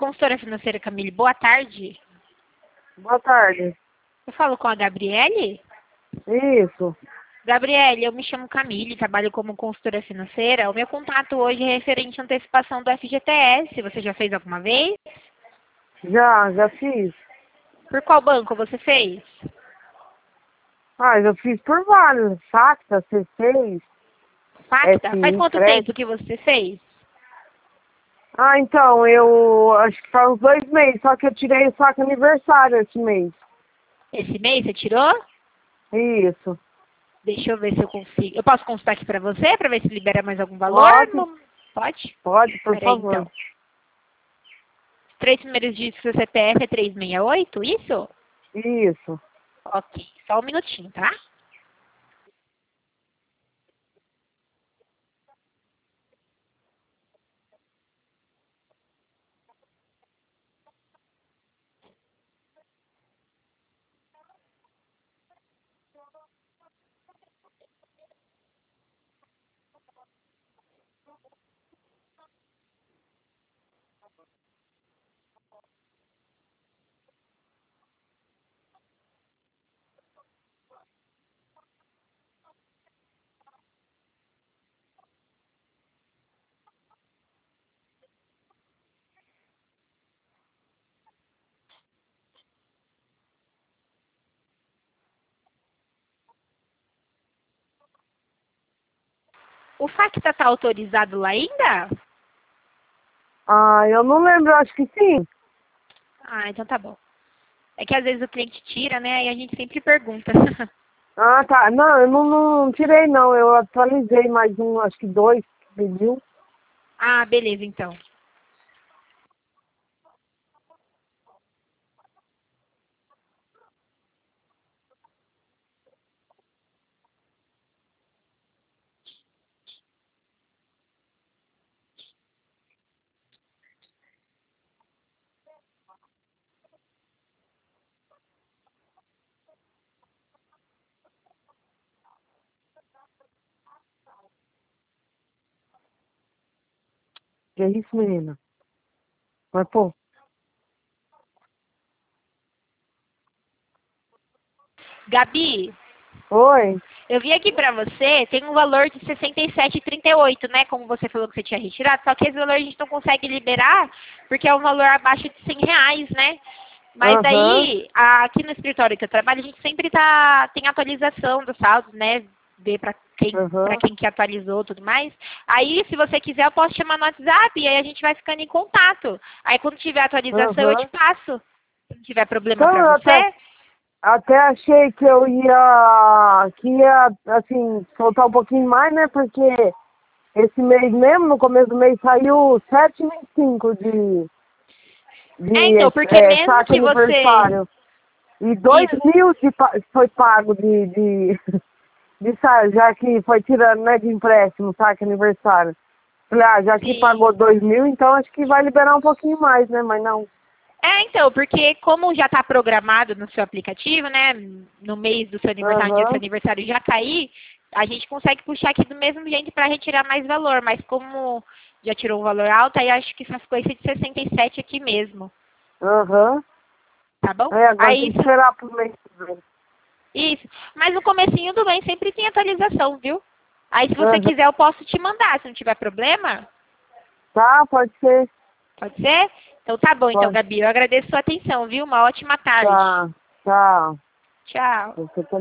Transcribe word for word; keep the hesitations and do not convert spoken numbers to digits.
consultora financeira Camille, boa tarde. Boa tarde. Eu falo com a Gabriele? Isso. Gabriele, eu me chamo Camille, trabalho como consultora financeira. O meu contato hoje é referente à antecipação do F G T S. Você já fez alguma vez? Já, já fiz. Por qual banco você fez? Ah, eu fiz por vários. Facta, C seis. Facta? F Faz I, quanto crédito. tempo que você fez? Ah, então, eu acho que faz uns dois meses, só que eu tirei o saco aniversário esse mês. Esse mês você tirou? Isso. Deixa eu ver se eu consigo. Eu posso consultar aqui pra você, pra ver se libera mais algum valor? Pode? Não- Pode? Pode, por Peraí, favor. então. Os três primeiros dígitos do seu C P F é trezentos e sessenta e oito, isso? Isso. Ok, só um minutinho, tá? O Facta tá autorizado lá ainda? Ah, eu não lembro, acho que sim. Ah, então tá bom. É que às vezes o cliente tira, né? E a gente sempre pergunta. Ah, tá. Não, eu não, não tirei, não. Eu atualizei mais um, acho que dois que pediu. Ah, beleza, então. Que é isso, menina? Mas, pô, Gabi, oi. eu vi aqui pra você, tem um valor de sessenta e sete reais e trinta e oito, né? Como você falou que você tinha retirado, só que esse valor a gente não consegue liberar porque é um valor abaixo de cem reais, né? Mas Aham, daí, aqui no escritório que eu trabalho, a gente sempre tá, tem atualização dos saldos, né? Ver pra quem, pra aham, quem que atualizou e tudo mais. Aí, se você quiser, eu posso chamar no WhatsApp e aí a gente vai ficando em contato. Aí, quando tiver atualização, eu te aham. passo. Se não tiver problema Então, pra eu até, você. até achei que eu ia, que ia, assim, soltar um pouquinho mais, né? Porque esse mês mesmo, no começo do mês, saiu sete vírgula vinte e cinco de, É, de então, porque é, mesmo saque que você... aniversário. E dois Isso, mil de, pa- foi pago de, de, de, sa- já que foi tirando, né, de empréstimo, saque aniversário. Falei, ah, já que sim. pagou dois mil, então acho que vai liberar um pouquinho mais, né? Mas não. É, então, porque como já está programado no seu aplicativo, né, no mês do seu aniversário, no dia do seu Aham, aniversário já cair, a gente consegue puxar aqui do mesmo jeito para retirar mais valor, mas como já tirou um valor alto, aí acho que só ficou esse de sessenta e sete aqui mesmo, aham. tá bom? É, agora Aí, tem que isso, esperar pro mês que vem. isso. Mas no comecinho do mês sempre tem atualização, viu? Aí se você Aham. quiser eu posso te mandar, se não tiver problema, Tá, pode ser. pode ser? Então tá bom, então, Pode. Gabi, eu agradeço a sua atenção, viu? Uma ótima tarde. Tá, tá. Tchau. Você